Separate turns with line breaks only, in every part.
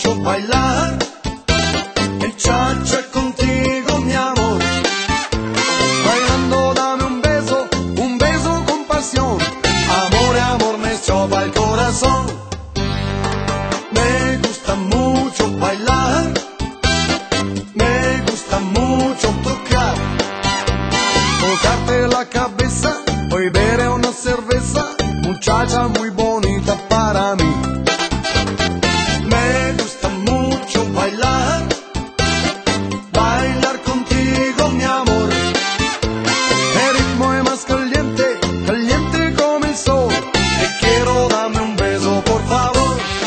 mucho bailar el cha-cha contigo, mi amor. Bailando dame un beso con pasión. Amor, amor, me chopa el corazón. Me gusta mucho bailar, me gusta mucho tocar, tocarte la cabeza, hoy veré una cerveza, muchacha muy bonita para mí. Me gusta mucho bailar, bailar contigo, mi amor. El ritmo es más caliente, caliente como el sol. Te quiero, dame un beso, por favor.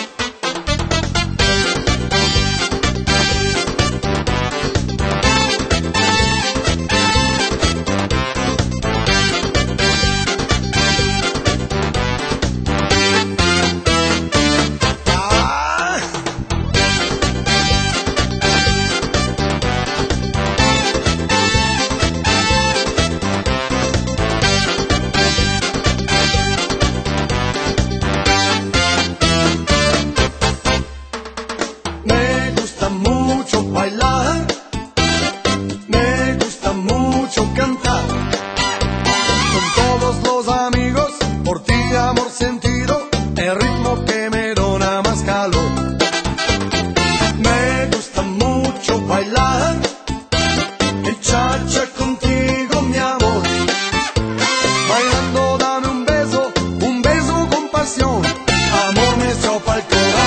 Me gusta mucho bailar, me gusta mucho cantar, con todos los amigos, por ti amor sentido, el ritmo que me dona más calor. Me gusta mucho bailar el cha-cha contigo, mi amor. Bailando dame un beso con pasión. Amor, me chopa el corazón.